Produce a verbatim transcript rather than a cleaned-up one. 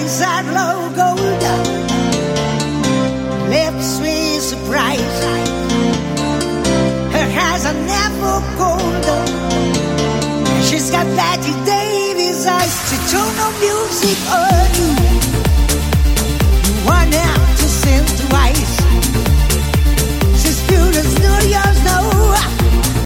eyes are low gold, lips with surprise. Her eyes are never cold. She's got Betty Davis eyes to tune on music on you.